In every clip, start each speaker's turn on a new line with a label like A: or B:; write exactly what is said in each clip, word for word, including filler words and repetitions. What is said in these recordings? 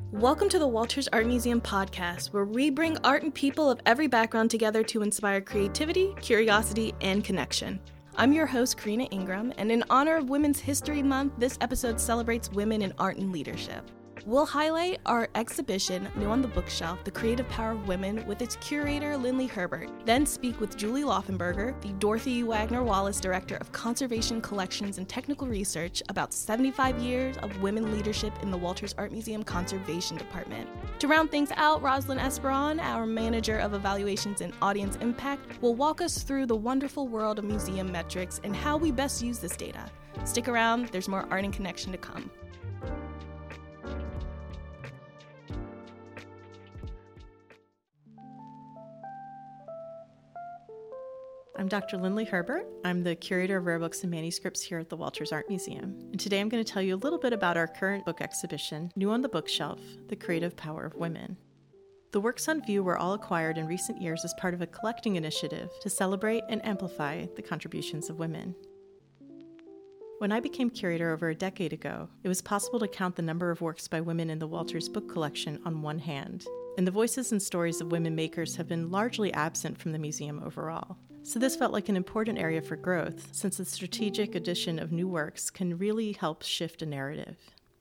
A: Welcome to the Walters Art Museum podcast, where we bring art and people of every background together to inspire creativity, curiosity, and connection. I'm your host, Karina Ingram, and in honor of Women's History Month, this episode celebrates women in art and leadership. We'll highlight our exhibition, New on the Bookshelf, The Creative Power of Women, with its curator, Lindley Herbert, then speak with Julie Laufenberger, the Dorothy Wagner Wallace Director of Conservation Collections and Technical Research, about seventy-five years of women leadership in the Walters Art Museum Conservation Department. To round things out, Rosalind Esperon, our Manager of Evaluations and Audience Impact, will walk us through the wonderful world of museum metrics and how we best use this data. Stick around, there's more art and connection to come.
B: I'm Doctor Lindley Herbert. I'm the Curator of Rare Books and Manuscripts here at the Walters Art Museum. And today I'm going to tell you a little bit about our current book exhibition, New on the Bookshelf, The Creative Power of Women. The works on view were all acquired in recent years as part of a collecting initiative to celebrate and amplify the contributions of women. When I became curator over a decade ago, it was possible to count the number of works by women in the Walters book collection on one hand, and the voices and stories of women makers have been largely absent from the museum overall. So this felt like an important area for growth, since the strategic addition of new works can really help shift a narrative.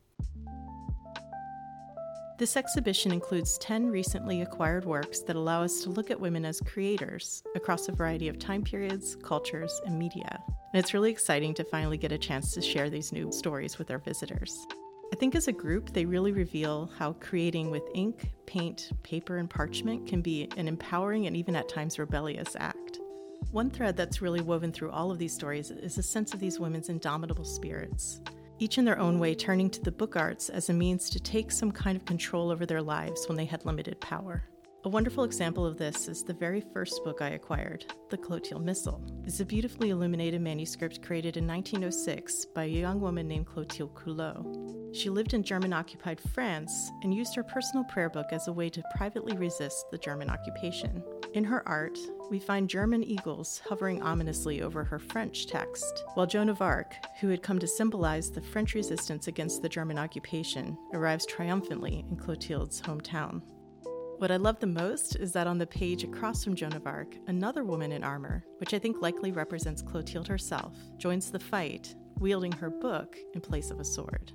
B: This exhibition includes ten recently acquired works that allow us to look at women as creators across a variety of time periods, cultures, and media. And it's really exciting to finally get a chance to share these new stories with our visitors. I think as a group, they really reveal how creating with ink, paint, paper, and parchment can be an empowering and even at times rebellious act. One thread that's really woven through all of these stories is a sense of these women's indomitable spirits, each in their own way turning to the book arts as a means to take some kind of control over their lives when they had limited power. A wonderful example of this is the very first book I acquired, The Clotilde Missal. It's a beautifully illuminated manuscript created in nineteen oh six by a young woman named Clotilde Coulot. She lived in German-occupied France and used her personal prayer book as a way to privately resist the German occupation. In her art, we find German eagles hovering ominously over her French text, while Joan of Arc, who had come to symbolize the French resistance against the German occupation, arrives triumphantly in Clotilde's hometown. What I love the most is that on the page across from Joan of Arc, another woman in armor, which I think likely represents Clotilde herself, joins the fight, wielding her book in place of a sword.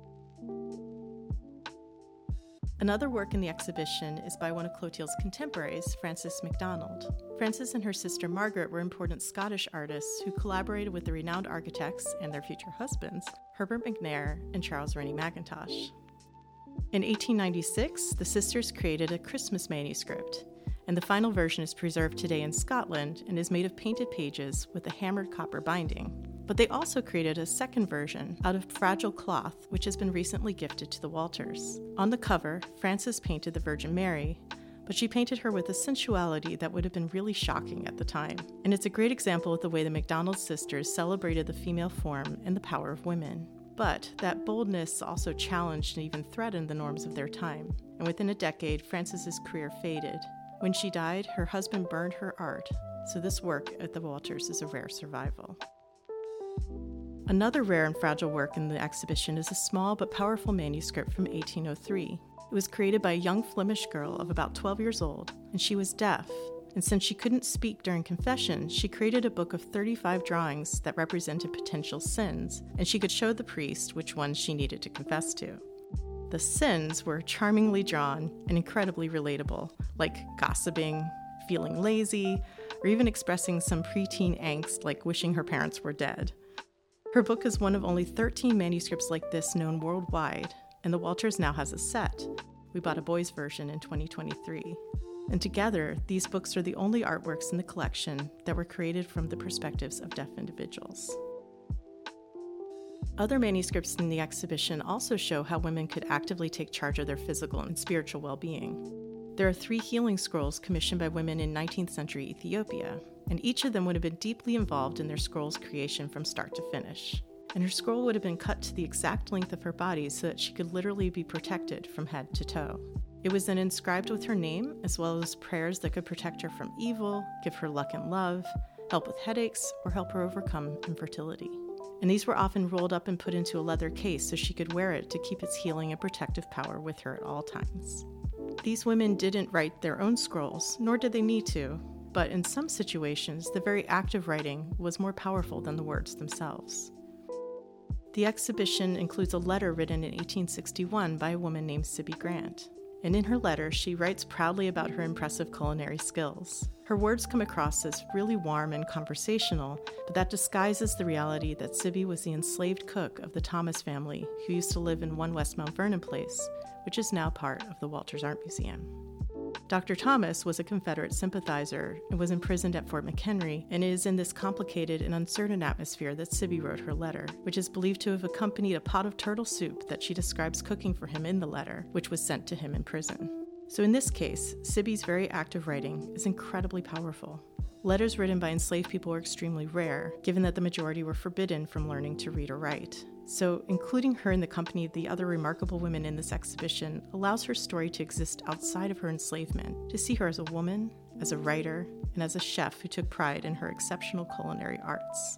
B: Another work in the exhibition is by one of Clotilde's contemporaries, Frances Macdonald. Frances and her sister Margaret were important Scottish artists who collaborated with the renowned architects and their future husbands, Herbert McNair and Charles Rennie Mackintosh. In eighteen ninety-six, the sisters created a Christmas manuscript, and the final version is preserved today in Scotland and is made of painted pages with a hammered copper binding. But they also created a second version out of fragile cloth, which has been recently gifted to the Walters. On the cover, Frances painted the Virgin Mary, but she painted her with a sensuality that would have been really shocking at the time. And it's a great example of the way the Macdonald sisters celebrated the female form and the power of women. But that boldness also challenged and even threatened the norms of their time. And within a decade, Frances's career faded. When she died, her husband burned her art, so this work at the Walters is a rare survival. Another rare and fragile work in the exhibition is a small but powerful manuscript from eighteen oh three. It was created by a young Flemish girl of about twelve years old, and she was deaf. And since she couldn't speak during confession, she created a book of thirty-five drawings that represented potential sins, and she could show the priest which ones she needed to confess to. The sins were charmingly drawn and incredibly relatable, like gossiping, feeling lazy, or even expressing some preteen angst like wishing her parents were dead. Her book is one of only thirteen manuscripts like this known worldwide, and the Walters now has a set. We bought a boys' version in twenty twenty-three. And together, these books are the only artworks in the collection that were created from the perspectives of deaf individuals. Other manuscripts in the exhibition also show how women could actively take charge of their physical and spiritual well-being. There are three healing scrolls commissioned by women in nineteenth century Ethiopia, and each of them would have been deeply involved in their scroll's creation from start to finish. And her scroll would have been cut to the exact length of her body so that she could literally be protected from head to toe. It was then inscribed with her name, as well as prayers that could protect her from evil, give her luck and love, help with headaches, or help her overcome infertility. and these were often rolled up and put into a leather case so she could wear it to keep its healing and protective power with her at all times. These women didn't write their own scrolls, nor did they need to, but in some situations, the very act of writing was more powerful than the words themselves. The exhibition includes a letter written in eighteen sixty-one by a woman named Sibby Grant. And in her letter, she writes proudly about her impressive culinary skills. Her words come across as really warm and conversational, but that disguises the reality that Sibby was the enslaved cook of the Thomas family who used to live in One West Mount Vernon Place, which is now part of the Walters Art Museum. Doctor Thomas was a Confederate sympathizer and was imprisoned at Fort McHenry, and it is in this complicated and uncertain atmosphere that Sibby wrote her letter, which is believed to have accompanied a pot of turtle soup that she describes cooking for him in the letter, which was sent to him in prison. So in this case, Sibby's very act of writing is incredibly powerful. Letters written by enslaved people were extremely rare, given that the majority were forbidden from learning to read or write. So including her in the company of the other remarkable women in this exhibition allows her story to exist outside of her enslavement, to see her as a woman, as a writer, and as a chef who took pride in her exceptional culinary arts.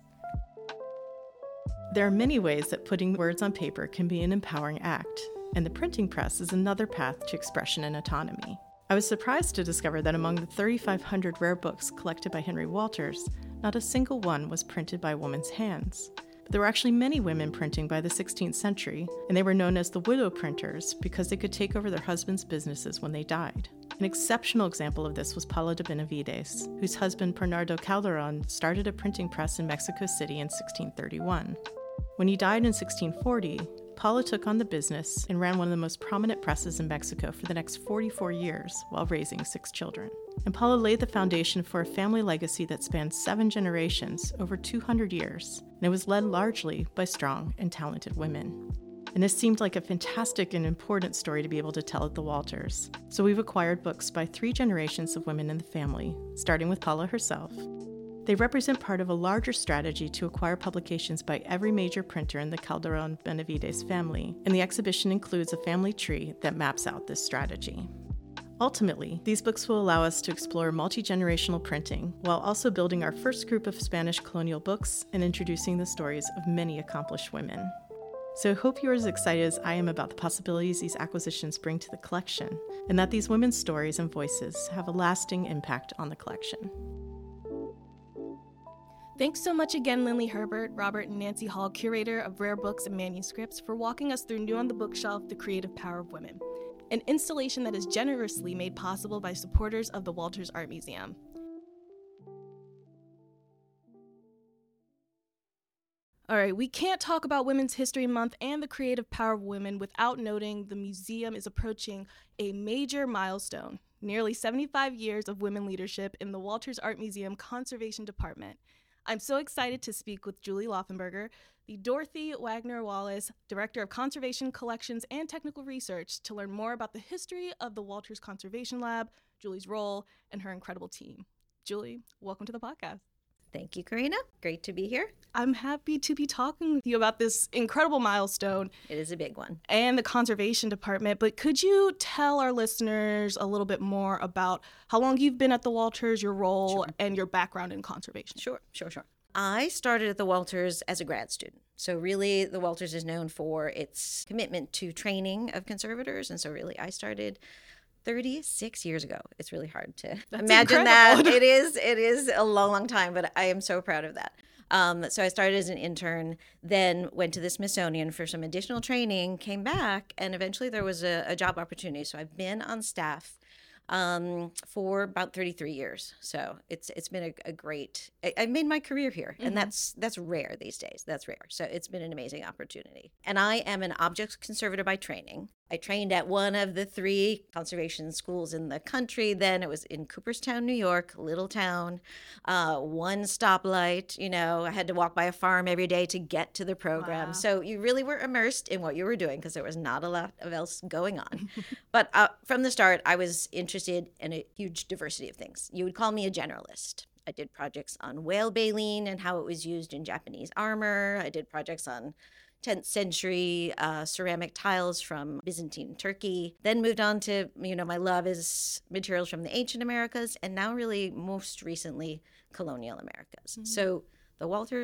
B: There are many ways that putting words on paper can be an empowering act, and the printing press is another path to expression and autonomy. I was surprised to discover that among the thirty-five hundred rare books collected by Henry Walters, not a single one was printed by a woman's hands. But there were actually many women printing by the sixteenth century, and they were known as the widow printers because they could take over their husbands' businesses when they died. An exceptional example of this was Paula de Benavides, whose husband Bernardo Calderon started a printing press in Mexico City in sixteen thirty-one. When he died in sixteen forty, Paula took on the business and ran one of the most prominent presses in Mexico for the next forty-four years while raising six children. And Paula laid the foundation for a family legacy that spanned seven generations, over two hundred years, and it was led largely by strong and talented women. And this seemed like a fantastic and important story to be able to tell at the Walters. So we've acquired books by three generations of women in the family, starting with Paula herself. They represent part of a larger strategy to acquire publications by every major printer in the Calderon-Benavides family, and the exhibition includes a family tree that maps out this strategy. Ultimately, these books will allow us to explore multi-generational printing, while also building our first group of Spanish colonial books and introducing the stories of many accomplished women. So I hope you're as excited as I am about the possibilities these acquisitions bring to the collection, and that these women's stories and voices have a lasting impact on the collection.
A: Thanks so much again, Lindley Herbert, Robert and Nancy Hall, curator of Rare Books and Manuscripts, for walking us through New on the Bookshelf, The Creative Power of Women, an installation that is generously made possible by supporters of the Walters Art Museum. All right, we can't talk about Women's History Month and the creative power of women without noting the museum is approaching a major milestone, nearly seventy-five years of women leadership in the Walters Art Museum Conservation Department. I'm so excited to speak with Julie Laufenberger, the Dorothy Wagner Wallace Director of Conservation Collections and Technical Research, to learn more about the history of the Walters Conservation Lab, Julie's role, and her incredible team. Julie, welcome to the podcast.
C: Thank you, Karina. Great to be here.
A: I'm happy to be talking with you about this incredible milestone.
C: It is a big one.
A: And the Conservation Department. But could you tell our listeners a little bit more about how long you've been at the Walters, your role, sure. and your background in conservation?
C: Sure, sure, sure. I started at the Walters as a grad student. So really, the Walters is known for its commitment to training of conservators. And so really, I started thirty-six years ago. It's really hard to That's imagine incredible. that. It is, it is a long, long time, but I am so proud of that. Um, so I started as an intern, then went to the Smithsonian for some additional training, came back, and eventually there was a, a job opportunity. So I've been on staff um, for about thirty-three years. So it's it's been a, a great, I, I made my career here, mm-hmm. and that's that's rare these days. That's rare. So it's been an amazing opportunity. And I am an object conservator by training. I trained at one of the three conservation schools in the country. Then it was in Cooperstown, New York, little town, uh, one stoplight. You know, I had to walk by a farm every day to get to the program. Wow. So you really were immersed in what you were doing because there was not a lot of else going on. But uh, from the start, I was interested in a huge diversity of things. You would call me a generalist. I did projects on whale baleen and how it was used in Japanese armor. I did projects on tenth century uh, ceramic tiles from Byzantine Turkey. Then moved on to, you know, my love is materials from the ancient Americas, and now really most recently colonial Americas. Mm-hmm. So the Walters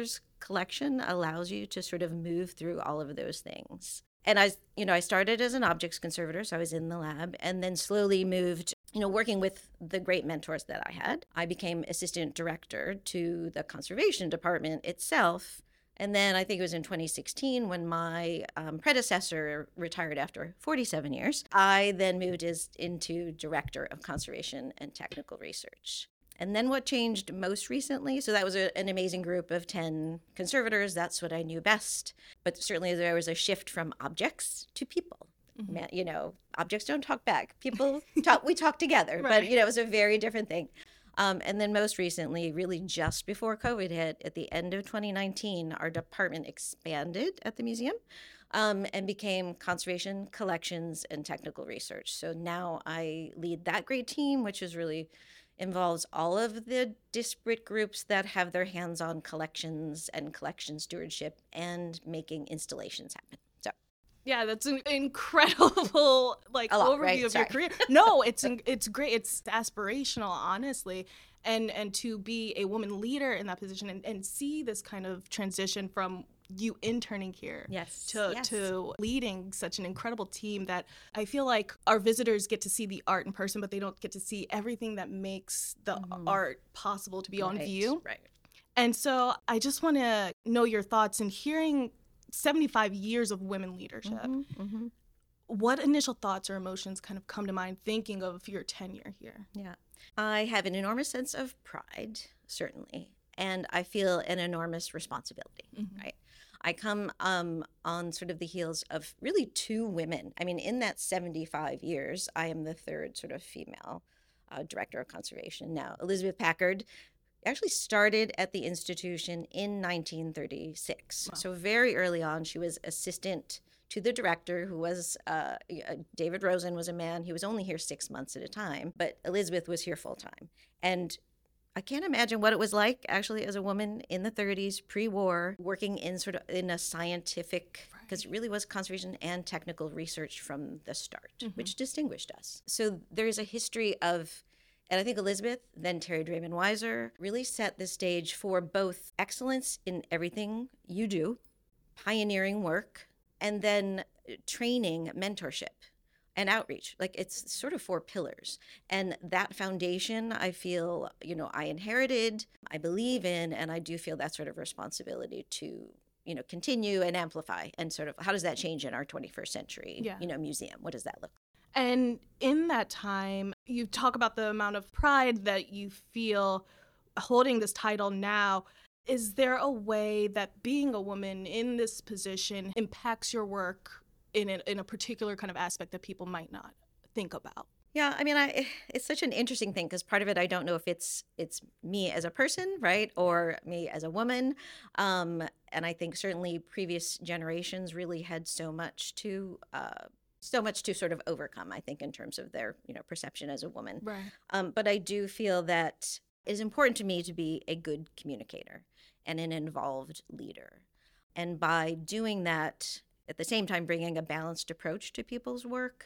C: collection allows you to sort of move through all of those things. And I, you know, I started as an objects conservator, so I was in the lab, and then slowly moved, you know, working with the great mentors that I had. I became assistant director to the conservation department itself. And then I think it was in twenty sixteen when my um, predecessor retired after forty-seven years. I then moved as, into director of conservation and technical research. And then what changed most recently, so that was a, an amazing group of ten conservators. That's what I knew best. But certainly there was a shift from objects to people. Mm-hmm. Man, you know, objects don't talk back. People talk, we talk together. Right. But, you know, it was a very different thing. Um, and then most recently, really just before COVID hit, at the end of twenty nineteen, our department expanded at the museum um, and became conservation, collections, and technical research. So now I lead that great team, which is really involves all of the disparate groups that have their hands on collections and collection stewardship and making installations happen. So,
A: yeah, that's an incredible like
C: lot,
A: overview
C: right?
A: of
C: Sorry.
A: your career. No, it's it's great. It's aspirational, honestly. And and to be a woman leader in that position and, and see this kind of transition from you interning here
C: yes.
A: to
C: yes.
A: to leading such an incredible team that I feel like our visitors get to see the art in person, but they don't get to see everything that makes the mm-hmm. art possible to be
C: right.
A: on view.
C: Right.
A: And so I just want to know your thoughts in hearing seventy-five years of women leadership.
C: Mm-hmm. Mm-hmm.
A: What initial thoughts or emotions kind of come to mind thinking of your tenure here?
C: Yeah. I have an enormous sense of pride, certainly, and I feel an enormous responsibility, mm-hmm. right? I come um, on sort of the heels of really two women. I mean, in that seventy-five years, I am the third sort of female uh, director of conservation. Now, Elizabeth Packard actually started at the institution in nineteen thirty-six. Wow. So very early on, she was assistant to the director, who was uh, David Rosen was a man. He was only here six months at a time, but Elizabeth was here full time. And I can't imagine what it was like actually as a woman in the thirties, pre-war, working in sort of in a scientific, because right. it really was conservation and technical research from the start, mm-hmm. which distinguished us. So there's a history of, and I think Elizabeth, then Terry Draymond Weiser, really set the stage for both excellence in everything you do, pioneering work, and then training, mentorship, and outreach. Like, it's sort of four pillars. And that foundation, I feel, you know, I inherited, I believe in, and I do feel that sort of responsibility to, you know, continue and amplify. And sort of, how does that change in our twenty-first century, yeah. you know, museum? What does that look like?
A: And in that time, you talk about the amount of pride that you feel holding this title now. Is there a way that being a woman in this position impacts your work in a, in a particular kind of aspect that people might not think about?
C: Yeah, I mean, I, it's such an interesting thing because part of it, I don't know if it's it's me as a person, right, or me as a woman. Um, and I think certainly previous generations really had so much to uh, so much to sort of overcome, I think, in terms of their, you know, perception as a woman.
A: Right.
C: Um, but I do feel that it is important to me to be a good communicator and an involved leader. And by doing that, at the same time, bringing a balanced approach to people's work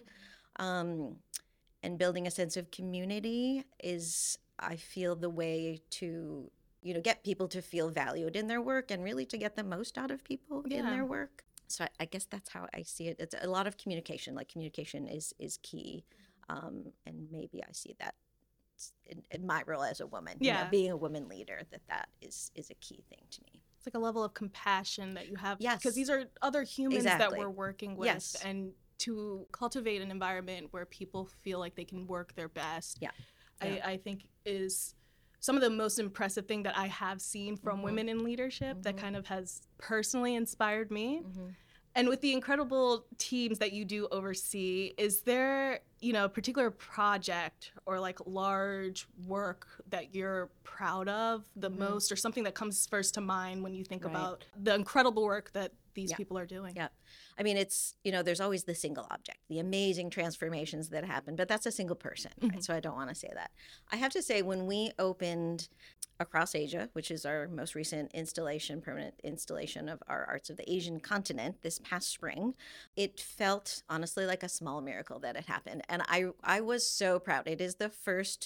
C: um, and building a sense of community is, I feel, the way to, you know, get people to feel valued in their work and really to get the most out of people yeah. in their work. So I, I guess that's how I see it. It's a lot of communication. Like, communication is, is key. Um, and maybe I see that in, in my role as a woman,
A: yeah.
C: you know, being a woman leader, that that is, is a key thing to me.
A: It's like a level of compassion that you have.
C: Yes.
A: Because these are other humans
C: exactly.
A: that we're working with.
C: Yes.
A: And to cultivate an environment where people feel like they can work their best,
C: yeah.
A: I,
C: yeah.
A: I think is some of the most impressive thing that I have seen from
C: mm-hmm.
A: women in leadership mm-hmm. that kind of has personally inspired me.
C: Mm-hmm.
A: And with the incredible teams that you do oversee, is there, you know, a particular project or like large work that you're proud of the mm-hmm. most, or something that comes first to mind when you think
C: right.
A: about the incredible work that these
C: yeah.
A: people are doing?
C: Yeah. I mean, it's, you know, there's always the single object, the amazing transformations that happen, but that's a single person, mm-hmm. right? So I don't want to say that. I have to say, when we opened Across Asia, which is our most recent installation, permanent installation of our Arts of the Asian Continent this past spring, it felt honestly like a small miracle that it happened. And I, I was so proud. It is the first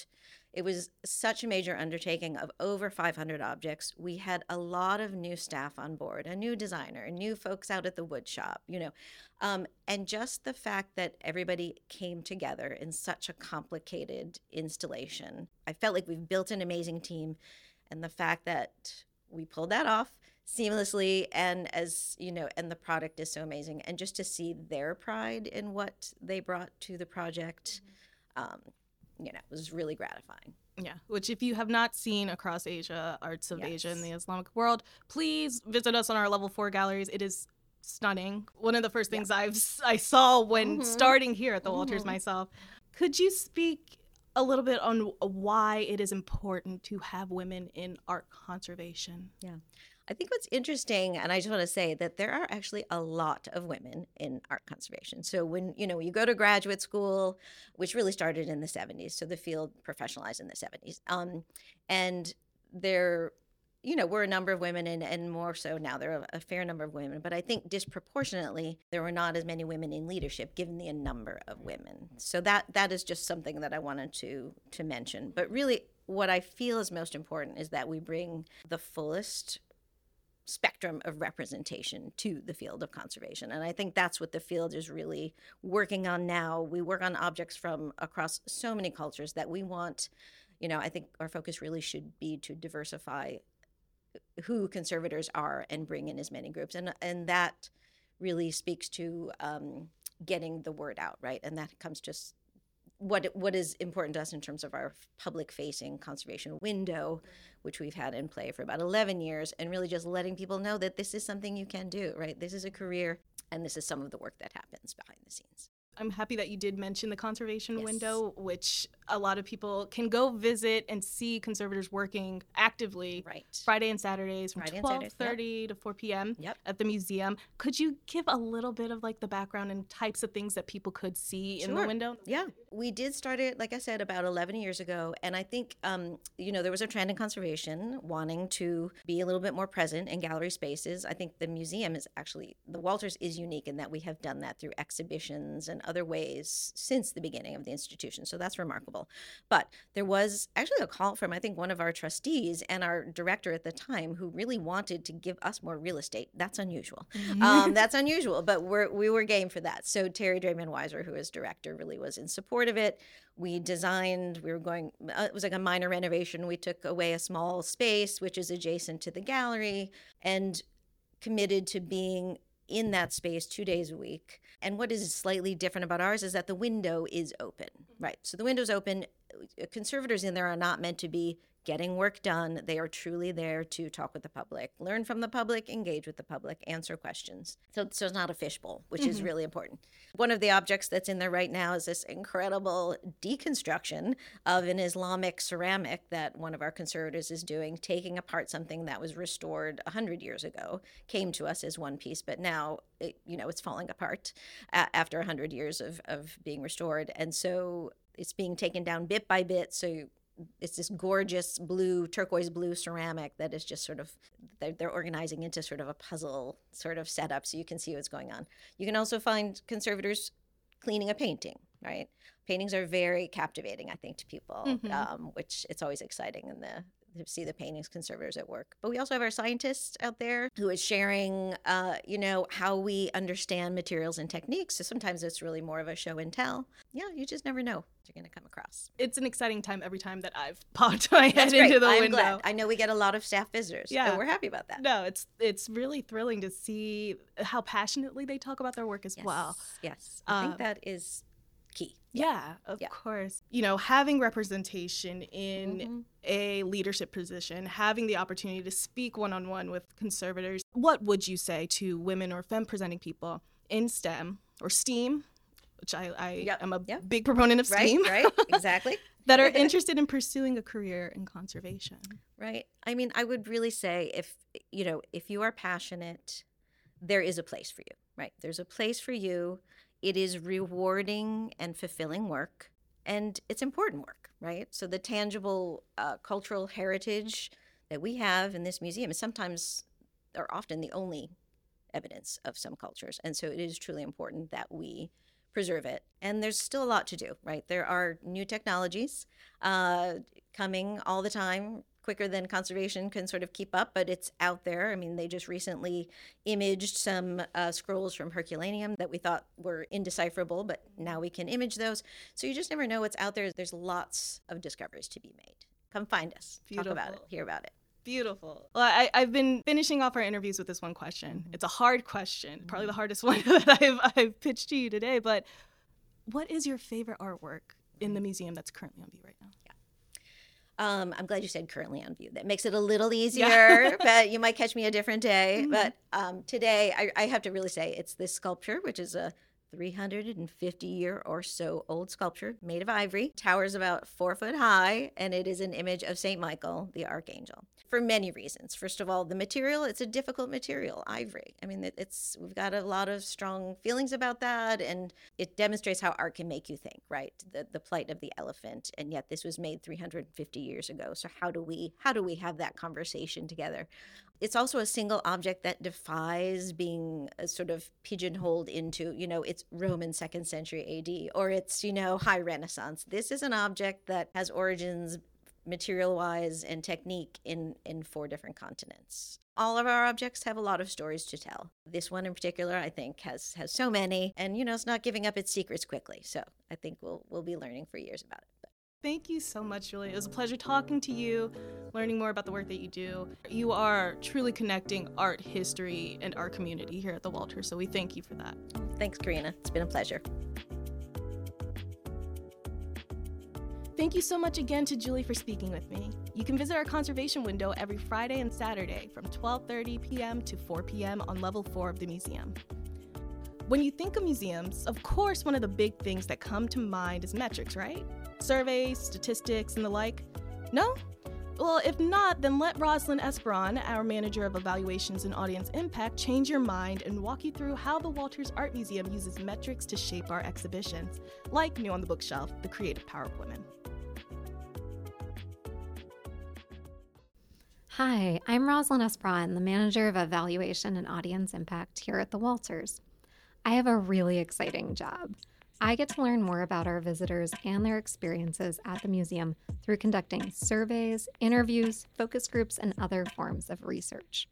C: It was such a major undertaking of over five hundred objects. We had a lot of new staff on board, a new designer, new folks out at the wood shop, you know. Um, and just the fact that everybody came together in such a complicated installation. I felt like we've built an amazing team. And the fact that we pulled that off seamlessly, and as you know, and the product is so amazing. And just to see their pride in what they brought to the project, um, you know, was really gratifying.
A: Yeah, which if you have not seen across Asia, Arts of
C: Yes.
A: Asia in the Islamic world, please visit us on our level four galleries. It is stunning. One of the first things I've I saw when
C: Mhm.
A: starting here at the Walters
C: Mhm.
A: myself. Could you speak a little bit on why it is important to have women in art conservation?
C: Yeah. I think what's interesting, and I just want to say that there are actually a lot of women in art conservation. So when, you know, you go to graduate school, which really started in the seventies, so the field professionalized in the seventies, um, and there, you know, were a number of women, and, and more so now there are a fair number of women, but I think disproportionately there were not as many women in leadership given the number of women. So that that is just something that I wanted to to mention. But really what I feel is most important is that we bring the fullest spectrum of representation to the field of conservation. And I think that's what the field is really working on now. We work on objects from across so many cultures that we want, you know, I think our focus really should be to diversify who conservators are and bring in as many groups. And and that really speaks to um, getting the word out, right? And that comes just what what is important to us in terms of our public-facing conservation window, which we've had in play for about eleven years, and really just letting people know that this is something you can do, right? This is a career, and this is some of the work that happens behind the scenes.
A: I'm happy that you did mention the conservation
C: Yes.
A: window, which a lot of people can go visit and see conservators working actively
C: Right.
A: Friday and Saturdays from
C: Friday and
A: twelve
C: Saturdays,
A: thirty to four p.m.
C: Yep.
A: at the museum. Could you give a little bit of like the background and types of things that people could see in the
C: Sure.
A: window?
C: Yeah, we did start it, like I said, about eleven years ago. And I think, um, you know, there was a trend in conservation wanting to be a little bit more present in gallery spaces. I think the museum is actually, the Walters is unique in that we have done that through exhibitions and other ways since the beginning of the institution. So that's remarkable. But there was actually a call from, I think, one of our trustees and our director at the time who really wanted to give us more real estate. That's unusual. Um, that's unusual, but we're, we were game for that. So Terry Draymond Weiser, who is director, really was in support of it. We designed, we were going, uh, it was like a minor renovation. We took away a small space, which is adjacent to the gallery, and committed to being in that space two days a week. And what is slightly different about ours is that the window is open, right? So the window's open. Conservators in there are not meant to be getting work done. They are truly there to talk with the public, learn from the public, engage with the public, answer questions. So, so it's not a fishbowl, which is really important. One of the objects that's in there right now is this incredible deconstruction of an Islamic ceramic that one of our conservators is doing, taking apart something that was restored one hundred years ago, came to us as one piece, but now it, you know, it's falling apart uh, after one hundred years of, of being restored. And so it's being taken down bit by bit. So it's this gorgeous blue, turquoise blue ceramic that is just sort of, they're, they're organizing into sort of a puzzle sort of setup so you can see what's going on. You can also find conservators cleaning a painting, right? Paintings are very captivating, I think, to people,
A: Mhm.
C: um, which it's always exciting in the to see the paintings conservators at work. But we also have our scientists out there who is sharing, uh, you know, how we understand materials and techniques. So sometimes it's really more of a show and tell. Yeah, you just never know what you're going to come across.
A: It's an exciting time every time that I've popped my head
C: That's
A: into
C: great.
A: the
C: I'm
A: window.
C: glad. I know we get a lot of staff visitors.
A: Yeah.
C: And we're happy about that.
A: No, it's it's really thrilling to see how passionately they talk about their work as
C: Yes.
A: well.
C: Yes. I
A: Um,
C: think that is key.
A: Yeah, of
C: Yeah.
A: course. You know, having representation in
C: Mhm.
A: a leadership position, having the opportunity to speak one-on-one with conservators, what would you say to women or femme-presenting people in STEM or STEAM, which I, I
C: Yep,
A: am a
C: yep.
A: big proponent of
C: Right,
A: STEAM,
C: right, exactly.
A: that are interested in pursuing a career in conservation?
C: Right. I mean, I would really say if, you know, if you are passionate, there is a place for you, right? There's a place for you. It is rewarding and fulfilling work, and it's important work, right? So the tangible uh, cultural heritage that we have in this museum is sometimes or often the only evidence of some cultures. And so it is truly important that we preserve it. And there's still a lot to do, right? There are new technologies uh, coming all the time, quicker than conservation can sort of keep up, but it's out there. I mean, they just recently imaged some uh, scrolls from Herculaneum that we thought were indecipherable, but now we can image those. So you just never know what's out there. There's lots of discoveries to be made. Come find us,
A: Beautiful.
C: Talk about it, hear about it.
A: Beautiful. Well, I, I've been finishing off our interviews with this one question. It's a hard question, probably the hardest one that I've, I've pitched to you today, but what is your favorite artwork in the museum that's currently on view right now?
C: Yeah. Um, I'm glad you said currently on view. That makes it a little easier,
A: yeah.
C: but you might catch me a different day.
A: Mm-hmm.
C: But um, today, I, I have to really say it's this sculpture, which is a three hundred fifty year or so old sculpture made of ivory, towers about four foot high, and it is an image of Saint Michael, the Archangel, for many reasons. First of all, the material, it's a difficult material, ivory. I mean, it's we've got a lot of strong feelings about that, and it demonstrates how art can make you think, right? The the plight of the elephant, and yet this was made three hundred fifty years ago. So how do we how do we have that conversation together? It's also a single object that defies being a sort of pigeonholed into, you know, it's Roman second century A D or it's, you know, high Renaissance. This is an object that has origins material-wise and technique in, in four different continents. All of our objects have a lot of stories to tell. This one in particular, I think, has has so many, and, you know, it's not giving up its secrets quickly. So I think we'll we'll be learning for years about it. But.
A: Thank you so much, Julia. It was a pleasure talking to you, learning more about the work that you do. You are truly connecting art history and our community here at the Walters, so we thank you for that.
C: Thanks, Karina. It's been a pleasure.
A: Thank you so much again to Julie for speaking with me. You can visit our conservation window every Friday and Saturday from twelve thirty p.m. to four p.m. on level four of the museum. When you think of museums, of course, one of the big things that come to mind is metrics, right? Surveys, statistics, and the like. No? Well, if not, then let Rosalind Esperon, our manager of evaluations and audience impact, change your mind and walk you through how the Walters Art Museum uses metrics to shape our exhibitions, like New on the Bookshelf, The Creative Power of Women.
D: Hi, I'm Rosalind Esperon, the manager of evaluation and audience impact here at the Walters. I have a really exciting job. I get to learn more about our visitors and their experiences at the museum through conducting surveys, interviews, focus groups, and other forms of research.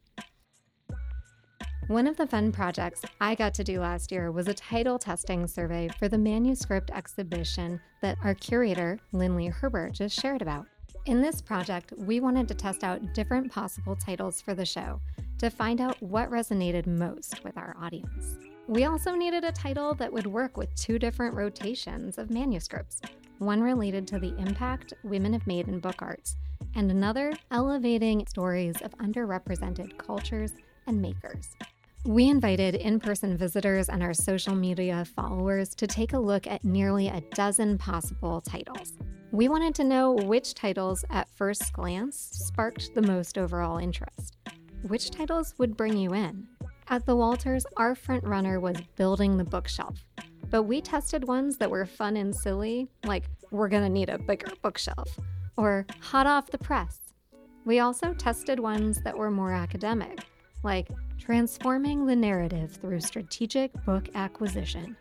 D: One of the fun projects I got to do last year was a title testing survey for the manuscript exhibition that our curator, Lindley Herbert, just shared about. In this project, we wanted to test out different possible titles for the show to find out what resonated most with our audience. We also needed a title that would work with two different rotations of manuscripts, one related to the impact women have made in book arts, and another elevating stories of underrepresented cultures and makers. We invited in-person visitors and our social media followers to take a look at nearly a dozen possible titles. We wanted to know which titles at first glance sparked the most overall interest. Which titles would bring you in? At the Walters, our front runner was Building the Bookshelf, but we tested ones that were fun and silly, like We're Gonna Need a Bigger Bookshelf, or Hot Off the Press. We also tested ones that were more academic, like Transforming the Narrative Through Strategic Book Acquisition.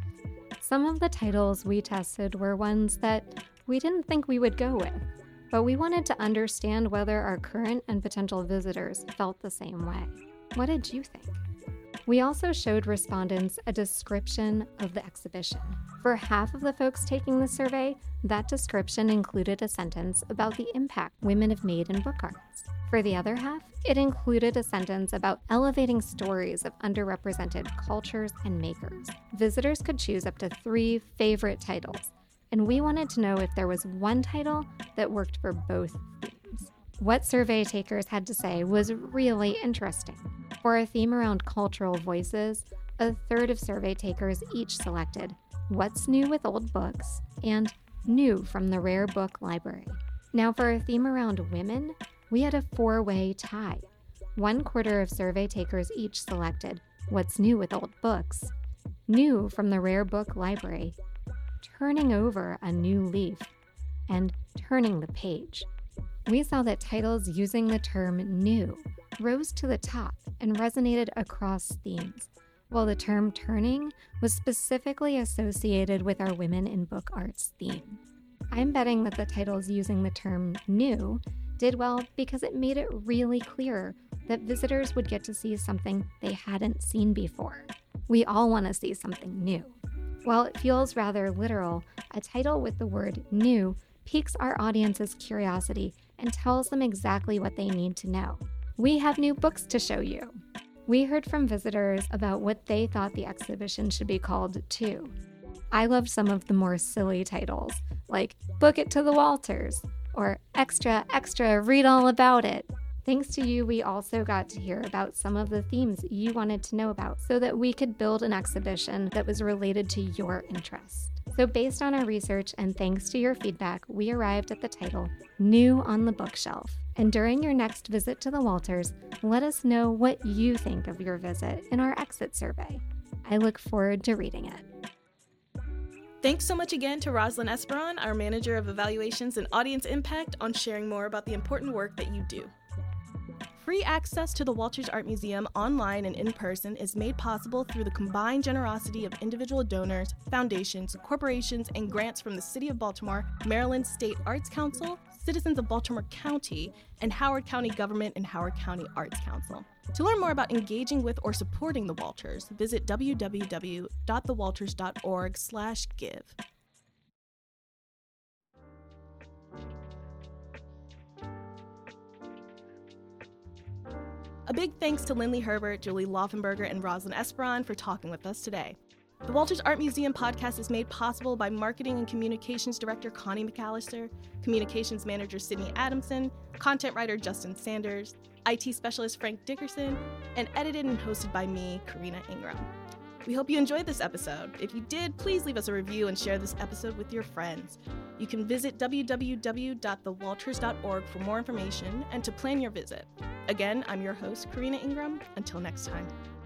D: Some of the titles we tested were ones that we didn't think we would go with, but we wanted to understand whether our current and potential visitors felt the same way. What did you think? We also showed respondents a description of the exhibition. For half of the folks taking the survey, that description included a sentence about the impact women have made in book arts. For the other half, it included a sentence about elevating stories of underrepresented cultures and makers. Visitors could choose up to three favorite titles, and we wanted to know if there was one title that worked for both themes. What survey takers had to say was really interesting. For a theme around cultural voices, a third of survey takers each selected What's New with Old Books and New from the Rare Book Library. Now for a theme around women, we had a four-way tie. One quarter of survey takers each selected What's New with Old Books, New from the Rare Book Library, Turning Over a New Leaf, and Turning the Page. We saw that titles using the term new rose to the top and resonated across themes. while the term turning was specifically associated with our Women in Book Arts theme. I'm betting that the titles using the term new did well because it made it really clear that visitors would get to see something they hadn't seen before. We all want to see something new. While it feels rather literal, a title with the word new piques our audience's curiosity and tells them exactly what they need to know. We have new books to show you. We heard from visitors about what they thought the exhibition should be called, too. I loved some of the more silly titles, like Book It to the Walters, or Extra, Extra, Read All About It. Thanks to you, we also got to hear about some of the themes you wanted to know about so that we could build an exhibition that was related to your interests. So based on our research and thanks to your feedback, we arrived at the title, New on the Bookshelf. And during your next visit to the Walters, let us know what you think of your visit in our exit survey. I look forward to reading it.
A: Thanks so much again to Rosalind Esperon, our Manager of Evaluations and Audience Impact, on sharing more about the important work that you do. Free access to the Walters Art Museum online and in person is made possible through the combined generosity of individual donors, foundations, corporations, and grants from the City of Baltimore, Maryland State Arts Council, citizens of Baltimore County, and Howard County Government and Howard County Arts Council. To learn more about engaging with or supporting the Walters, visit w w w dot the walters dot org slash give. A big thanks to Lindley Herbert, Julie Laufenberger, and Rosalind Esperon for talking with us today. The Walters Art Museum podcast is made possible by Marketing and Communications Director Connie McAllister, Communications Manager Sydney Adamson, Content Writer Justin Sanders, I T Specialist Frank Dickerson, and edited and hosted by me, Karina Ingram. We hope you enjoyed this episode. If you did, please leave us a review and share this episode with your friends. You can visit w w w dot the walters dot org for more information and to plan your visit. Again, I'm your host, Karina Ingram. Until next time.